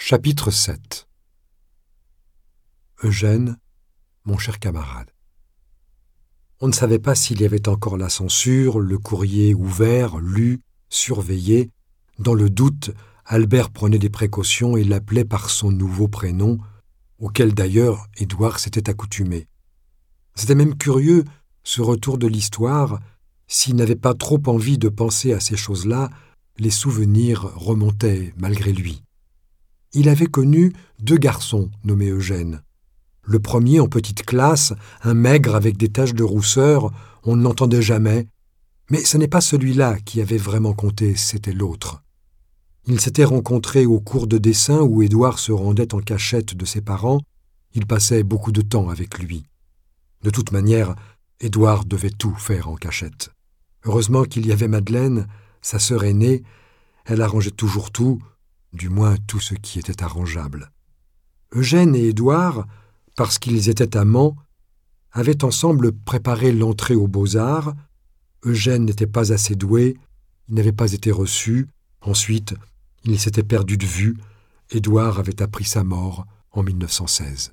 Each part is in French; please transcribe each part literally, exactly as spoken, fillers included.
Chapitre sept. Eugène, mon cher camarade. On ne savait pas s'il y avait encore la censure, le courrier ouvert, lu, surveillé. Dans le doute, Albert prenait des précautions et l'appelait par son nouveau prénom, auquel d'ailleurs Édouard s'était accoutumé. C'était même curieux, ce retour de l'histoire. S'il n'avait pas trop envie de penser à ces choses-là, les souvenirs remontaient malgré lui. Il avait connu deux garçons nommés Eugène. Le premier en petite classe, un maigre avec des taches de rousseur, on ne l'entendait jamais. Mais ce n'est pas celui-là qui avait vraiment compté, c'était l'autre. Ils s'étaient rencontrés au cours de dessin où Édouard se rendait en cachette de ses parents. Il passait beaucoup de temps avec lui. De toute manière, Édouard devait tout faire en cachette. Heureusement qu'il y avait Madeleine, sa sœur aînée. Elle arrangeait toujours tout, du moins tout ce qui était arrangeable. Eugène et Édouard, parce qu'ils étaient amants, avaient ensemble préparé l'entrée aux Beaux-Arts. Eugène n'était pas assez doué, il n'avait pas été reçu. Ensuite, il s'était perdu de vue. Édouard avait appris sa mort en mille neuf cent seize.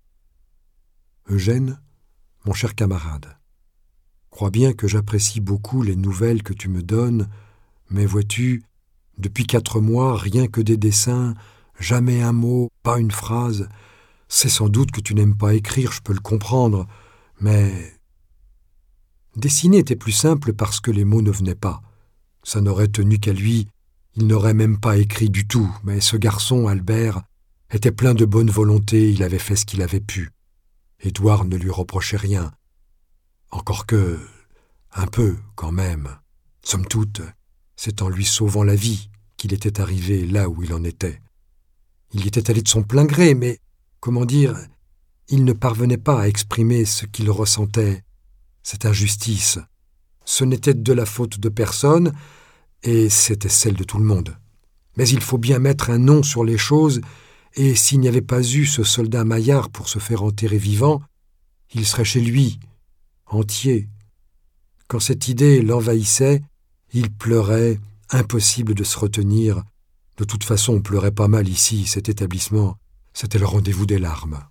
Eugène, mon cher camarade, crois bien que j'apprécie beaucoup les nouvelles que tu me donnes, mais vois-tu, depuis quatre mois, rien que des dessins, jamais un mot, pas une phrase. C'est sans doute que tu n'aimes pas écrire, je peux le comprendre, mais... Dessiner était plus simple parce que les mots ne venaient pas. Ça n'aurait tenu qu'à lui, il n'aurait même pas écrit du tout, mais ce garçon, Albert, était plein de bonne volonté, il avait fait ce qu'il avait pu. Édouard ne lui reprochait rien. Encore que... un peu, quand même. Somme toute, c'est en lui sauvant la vie qu'il était arrivé là où il en était. Il y était allé de son plein gré, mais, comment dire, il ne parvenait pas à exprimer ce qu'il ressentait. Cette injustice, ce n'était de la faute de personne, et c'était celle de tout le monde. Mais il faut bien mettre un nom sur les choses, et s'il n'y avait pas eu ce soldat Maillard pour se faire enterrer vivant, il serait chez lui, entier. Quand cette idée l'envahissait, il pleurait, impossible de se retenir. De toute façon, on pleurait pas mal ici, cet établissement, c'était le rendez-vous des larmes.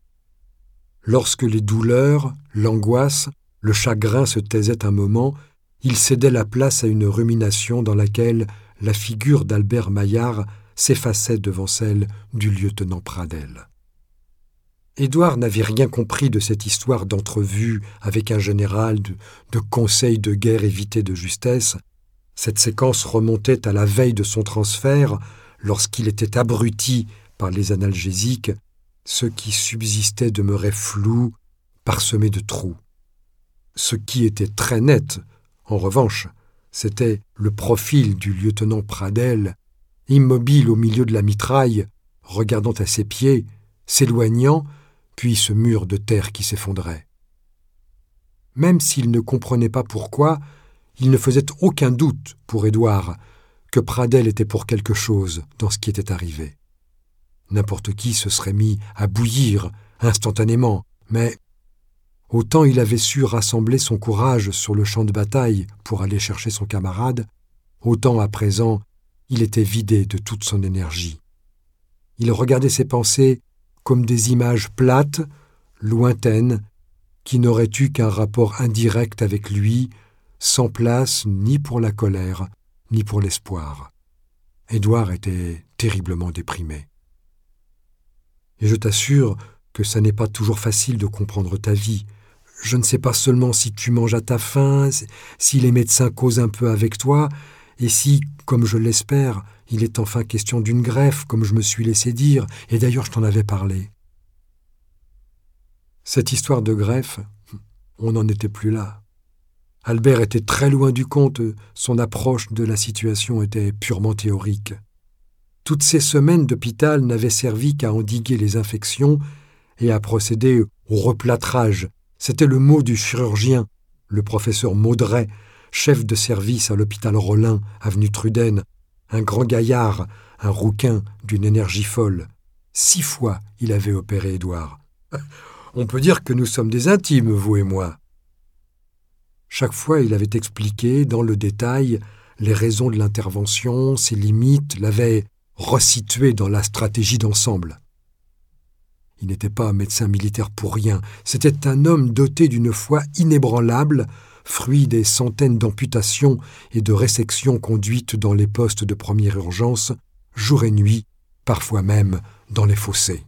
Lorsque les douleurs, l'angoisse, le chagrin se taisaient un moment, il cédait la place à une rumination dans laquelle la figure d'Albert Maillard s'effaçait devant celle du lieutenant Pradel. Édouard n'avait rien compris de cette histoire d'entrevue avec un général, de, de conseils de guerre évités de justesse. Cette séquence remontait à la veille de son transfert, lorsqu'il était abruti par les analgésiques. Ce qui subsistait demeurait flou, parsemé de trous. Ce qui était très net, en revanche, c'était le profil du lieutenant Pradel, immobile au milieu de la mitraille, regardant à ses pieds, s'éloignant, puis ce mur de terre qui s'effondrait. Même s'il ne comprenait pas pourquoi, il ne faisait aucun doute pour Édouard que Pradel était pour quelque chose dans ce qui était arrivé. N'importe qui se serait mis à bouillir instantanément, mais autant il avait su rassembler son courage sur le champ de bataille pour aller chercher son camarade, autant à présent il était vidé de toute son énergie. Il regardait ses pensées comme des images plates, lointaines, qui n'auraient eu qu'un rapport indirect avec lui, sans place ni pour la colère, ni pour l'espoir. Édouard était terriblement déprimé. Et je t'assure que ça n'est pas toujours facile de comprendre ta vie. Je ne sais pas seulement si tu manges à ta faim, si les médecins causent un peu avec toi, et si, comme je l'espère, il est enfin question d'une greffe, comme je me suis laissé dire, et d'ailleurs je t'en avais parlé. Cette histoire de greffe, on n'en était plus là. Albert était très loin du compte, son approche de la situation était purement théorique. Toutes ces semaines d'hôpital n'avaient servi qu'à endiguer les infections et à procéder au replâtrage. C'était le mot du chirurgien, le professeur Maudret, chef de service à l'hôpital Rollin, avenue Truden, un grand gaillard, un rouquin d'une énergie folle. Six fois il avait opéré Édouard. On peut dire que nous sommes des intimes, vous et moi. Chaque fois, il avait expliqué, dans le détail, les raisons de l'intervention, ses limites, l'avait resitué dans la stratégie d'ensemble. Il n'était pas médecin militaire pour rien, c'était un homme doté d'une foi inébranlable, fruit des centaines d'amputations et de résections conduites dans les postes de première urgence, jour et nuit, parfois même dans les fossés.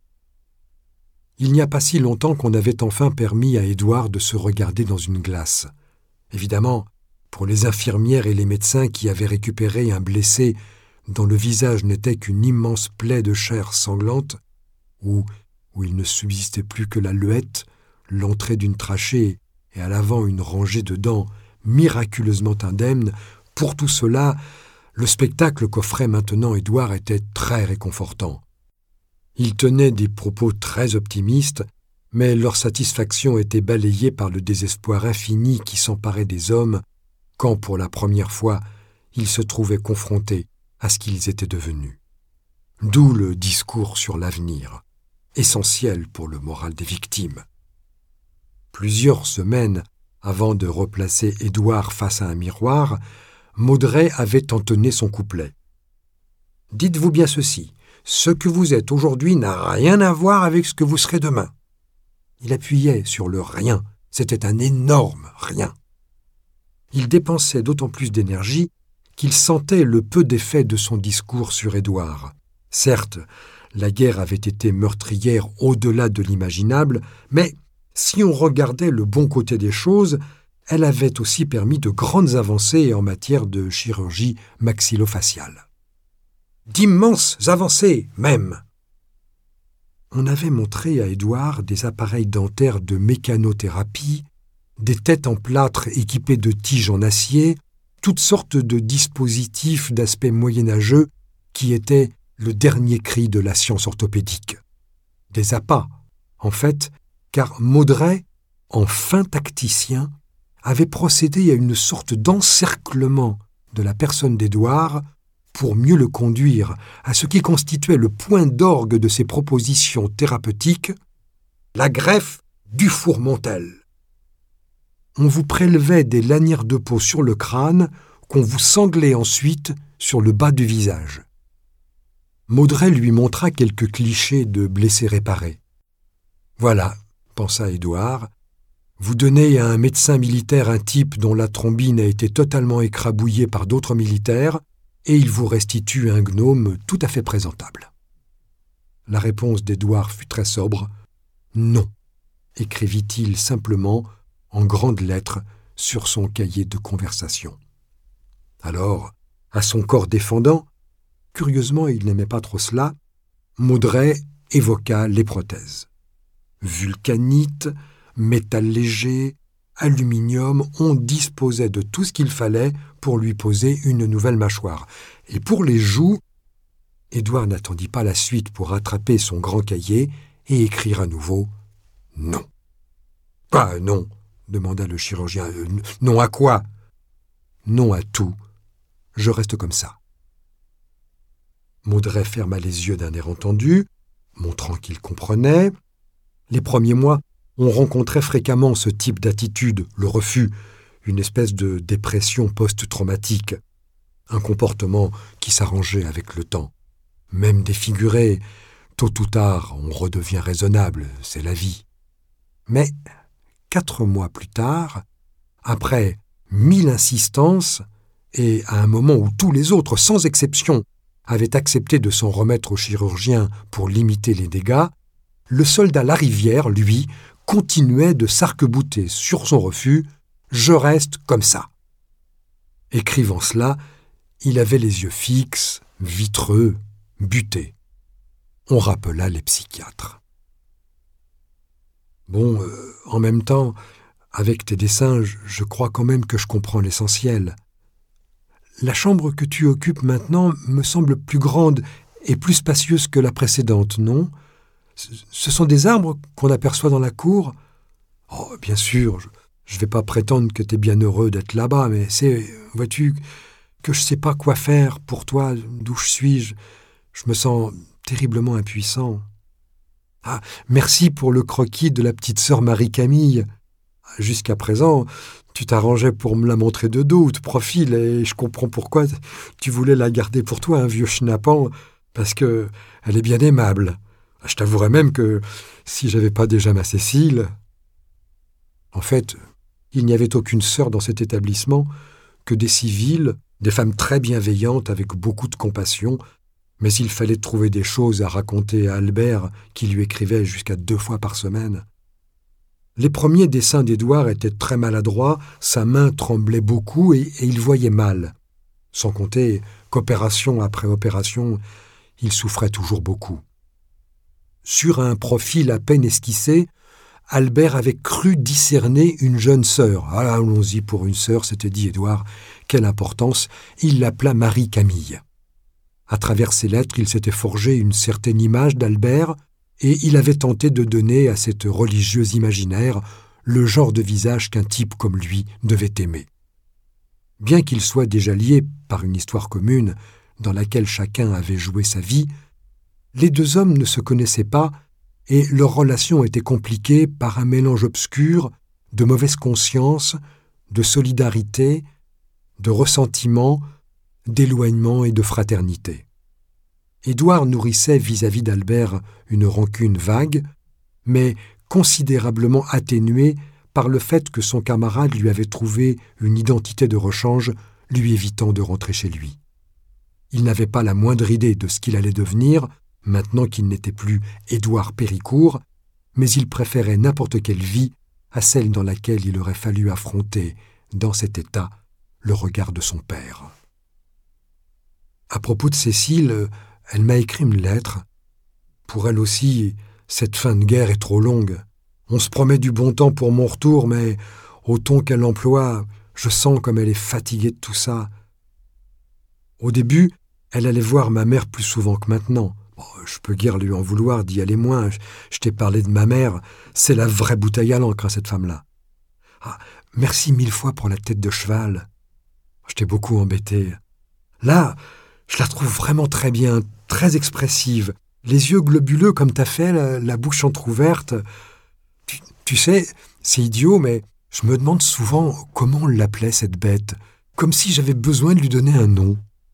Il n'y a pas si longtemps qu'on avait enfin permis à Édouard de se regarder dans une glace. Évidemment, pour les infirmières et les médecins qui avaient récupéré un blessé dont le visage n'était qu'une immense plaie de chair sanglante, où, où il ne subsistait plus que la luette, l'entrée d'une trachée et à l'avant une rangée de dents miraculeusement indemnes, pour tout cela, le spectacle qu'offrait maintenant Édouard était très réconfortant. Il tenait des propos très optimistes, mais leur satisfaction était balayée par le désespoir infini qui s'emparait des hommes quand, pour la première fois, ils se trouvaient confrontés à ce qu'ils étaient devenus. D'où le discours sur l'avenir, essentiel pour le moral des victimes. Plusieurs semaines avant de replacer Édouard face à un miroir, Maudray avait entonné son couplet. « Dites-vous bien ceci, ce que vous êtes aujourd'hui n'a rien à voir avec ce que vous serez demain. » Il appuyait sur le rien, c'était un énorme rien. Il dépensait d'autant plus d'énergie qu'il sentait le peu d'effet de son discours sur Édouard. Certes, la guerre avait été meurtrière au-delà de l'imaginable, mais si on regardait le bon côté des choses, elle avait aussi permis de grandes avancées en matière de chirurgie maxillofaciale. D'immenses avancées, même. On avait montré à Édouard des appareils dentaires de mécanothérapie, des têtes en plâtre équipées de tiges en acier, toutes sortes de dispositifs d'aspect moyenâgeux qui étaient le dernier cri de la science orthopédique. Des appâts, en fait, car Maudray, en fin tacticien, avait procédé à une sorte d'encerclement de la personne d'Édouard pour mieux le conduire à ce qui constituait le point d'orgue de ses propositions thérapeutiques, la greffe du fourmentel. On vous prélevait des lanières de peau sur le crâne qu'on vous sanglait ensuite sur le bas du visage. Maudray lui montra quelques clichés de blessés réparés. « Voilà, pensa Édouard, vous donnez à un médecin militaire un type dont la thrombine a été totalement écrabouillée par d'autres militaires, et il vous restitue un gnome tout à fait présentable. » La réponse d'Édouard fut très sobre. « Non », écrivit-il simplement en grandes lettres sur son cahier de conversation. Alors, à son corps défendant, curieusement il n'aimait pas trop cela, Maudray évoqua les prothèses. Vulcanite, métal léger, aluminium, on disposait de tout ce qu'il fallait pour lui poser une nouvelle mâchoire. Et pour les joues, Édouard n'attendit pas la suite pour rattraper son grand cahier et écrire à nouveau « Non ». « Quoi, non ?» demanda le chirurgien. Euh, « Non à quoi ?»« Non à tout. Je reste comme ça. » Maudray ferma les yeux d'un air entendu, montrant qu'il comprenait. Les premiers mois, on rencontrait fréquemment ce type d'attitude, le refus, une espèce de dépression post-traumatique, un comportement qui s'arrangeait avec le temps. Même défiguré, tôt ou tard, on redevient raisonnable, c'est la vie. Mais quatre mois plus tard, après mille insistances, et à un moment où tous les autres, sans exception, avaient accepté de s'en remettre au chirurgien pour limiter les dégâts, le soldat Larivière, lui, continuait de s'arc-bouter sur son refus « Je reste comme ça ». Écrivant cela, il avait les yeux fixes, vitreux, butés. On rappela les psychiatres. Bon, euh, en même temps, avec tes dessins, je, je crois quand même que je comprends l'essentiel. La chambre que tu occupes maintenant me semble plus grande et plus spacieuse que la précédente, non ? Ce sont des arbres qu'on aperçoit dans la cour ? Oh, bien sûr, je ne vais pas prétendre que tu es bien heureux d'être là-bas, mais c'est, vois-tu, que je ne sais pas quoi faire pour toi, d'où je suis, je, je me sens terriblement impuissant. Ah, merci pour le croquis de la petite sœur Marie-Camille. Jusqu'à présent, tu t'arrangeais pour me la montrer de dos ou de profil, et je comprends pourquoi tu voulais la garder pour toi, un vieux schnappant, parce que elle est bien aimable. Je t'avouerais même que si j'avais pas déjà ma Cécile... En fait, il n'y avait aucune sœur dans cet établissement que des civils, des femmes très bienveillantes avec beaucoup de compassion, mais il fallait trouver des choses à raconter à Albert qui lui écrivait jusqu'à deux fois par semaine. Les premiers dessins d'Édouard étaient très maladroits, sa main tremblait beaucoup et, et il voyait mal. Sans compter qu'opération après opération, il souffrait toujours beaucoup. Sur un profil à peine esquissé, Albert avait cru discerner une jeune sœur. Ah, allons-y pour une sœur, s'était dit Édouard. Quelle importance! Il l'appela Marie-Camille. À travers ses lettres, il s'était forgé une certaine image d'Albert, et il avait tenté de donner à cette religieuse imaginaire le genre de visage qu'un type comme lui devait aimer. Bien qu'ils soient déjà liés par une histoire commune dans laquelle chacun avait joué sa vie, les deux hommes ne se connaissaient pas et leur relation était compliquée par un mélange obscur de mauvaise conscience, de solidarité, de ressentiment, d'éloignement et de fraternité. Édouard nourrissait vis-à-vis d'Albert une rancune vague, mais considérablement atténuée par le fait que son camarade lui avait trouvé une identité de rechange lui évitant de rentrer chez lui. Il n'avait pas la moindre idée de ce qu'il allait devenir, maintenant qu'il n'était plus Édouard Péricourt, mais il préférait n'importe quelle vie à celle dans laquelle il aurait fallu affronter, dans cet état, le regard de son père. À propos de Cécile, elle m'a écrit une lettre. Pour elle aussi, cette fin de guerre est trop longue. On se promet du bon temps pour mon retour, mais au ton qu'elle emploie, je sens comme elle est fatiguée de tout ça. Au début, elle allait voir ma mère plus souvent que maintenant. Bon, je peux guère lui en vouloir d'y aller moins. Je, je t'ai parlé de ma mère. C'est la vraie bouteille à l'encre, cette femme-là. Ah, merci mille fois pour la tête de cheval. Je t'ai beaucoup embêté. Là, je la trouve vraiment très bien, très expressive. Les yeux globuleux comme t'as fait, la, la bouche entr'ouverte. Tu, tu sais, c'est idiot, mais je me demande souvent comment on l'appelait, cette bête. Comme si j'avais besoin de lui donner un nom.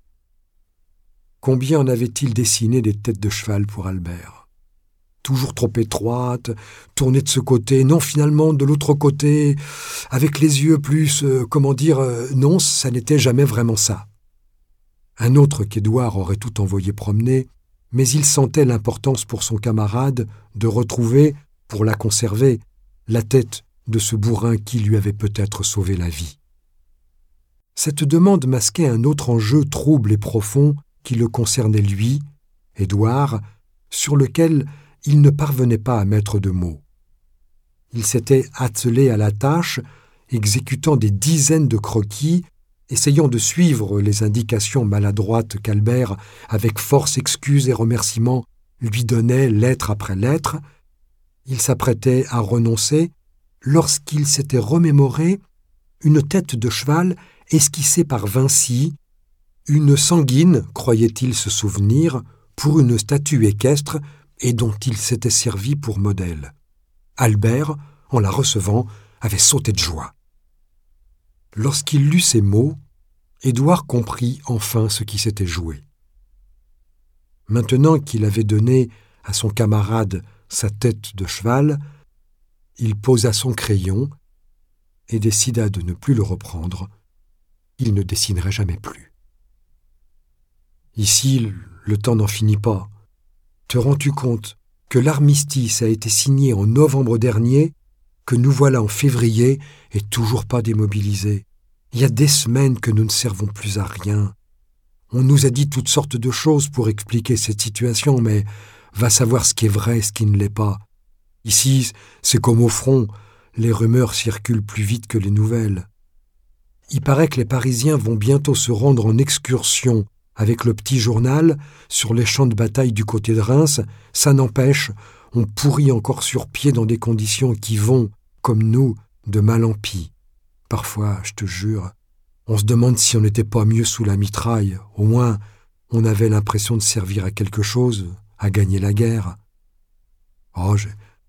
Combien en avait-il dessiné des têtes de cheval pour Albert? Toujours trop étroites, tournées de ce côté, non finalement de l'autre côté, avec les yeux plus, euh, comment dire, euh, non, ça n'était jamais vraiment ça. Un autre qu'Édouard aurait tout envoyé promener, mais il sentait l'importance pour son camarade de retrouver, pour la conserver, la tête de ce bourrin qui lui avait peut-être sauvé la vie. Cette demande masquait un autre enjeu trouble et profond qui le concernait lui, Édouard, sur lequel il ne parvenait pas à mettre de mots. Il s'était attelé à la tâche, exécutant des dizaines de croquis, essayant de suivre les indications maladroites qu'Albert, avec force excuses et remerciements, lui donnait lettre après lettre. Il s'apprêtait à renoncer lorsqu'il s'était remémoré une tête de cheval esquissée par Vinci, une sanguine, croyait-il se souvenir, pour une statue équestre et dont il s'était servi pour modèle. Albert, en la recevant, avait sauté de joie. Lorsqu'il lut ces mots, Édouard comprit enfin ce qui s'était joué. Maintenant qu'il avait donné à son camarade sa tête de cheval, il posa son crayon et décida de ne plus le reprendre. Il ne dessinerait jamais plus. Ici, le temps n'en finit pas. Te rends-tu compte que l'armistice a été signé en novembre dernier, que nous voilà en février et toujours pas démobilisés? Il y a des semaines que nous ne servons plus à rien. On nous a dit toutes sortes de choses pour expliquer cette situation, mais va savoir ce qui est vrai et ce qui ne l'est pas. Ici, c'est comme au front, les rumeurs circulent plus vite que les nouvelles. Il paraît que les Parisiens vont bientôt se rendre en excursion avec le petit journal sur les champs de bataille du côté de Reims. Ça n'empêche, on pourrit encore sur pied dans des conditions qui vont, comme nous, de mal en pis. Parfois, je te jure, on se demande si on n'était pas mieux sous la mitraille. Au moins, on avait l'impression de servir à quelque chose, à gagner la guerre. Oh, j'ai,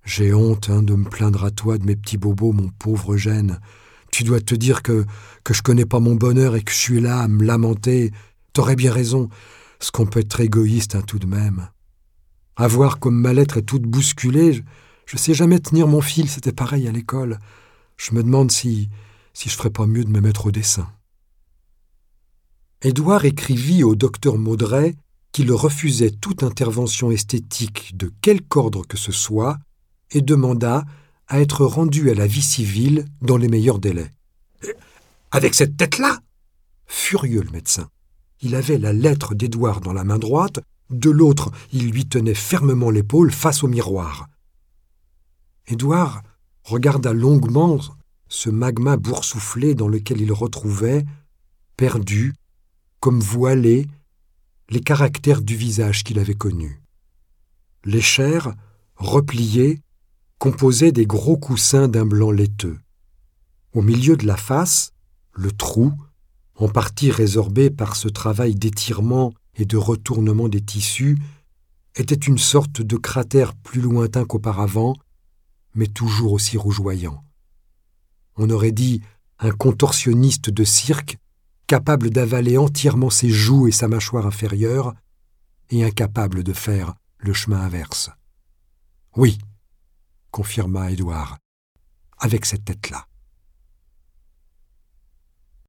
J'ai honte hein, de me plaindre à toi de mes petits bobos, mon pauvre Gênes. Tu dois te dire que, que je connais pas mon bonheur et que je suis là à me lamenter. T'aurais bien raison, ce qu'on peut être égoïste hein, tout de même. À voir comme ma lettre est toute bousculée, je, je sais jamais tenir mon fil, c'était pareil à l'école. Je me demande si, si je ferais pas mieux de me mettre au dessin. Édouard écrivit au docteur Maudret qu'il refusait toute intervention esthétique de quelque ordre que ce soit et demanda à être rendu à la vie civile dans les meilleurs délais. « Avec cette tête-là » Furieux le médecin. Il avait la lettre d'Édouard dans la main droite, de l'autre il lui tenait fermement l'épaule face au miroir. Édouard regarda longuement ce magma boursouflé dans lequel il retrouvait, perdu, comme voilé, les caractères du visage qu'il avait connu. Les chairs, repliées, composaient des gros coussins d'un blanc laiteux. Au milieu de la face, le trou, en partie résorbé par ce travail d'étirement et de retournement des tissus, était une sorte de cratère plus lointain qu'auparavant, mais toujours aussi rougeoyant. On aurait dit un contorsionniste de cirque capable d'avaler entièrement ses joues et sa mâchoire inférieure, et incapable de faire le chemin inverse. « Oui », confirma Édouard, « avec cette tête-là. »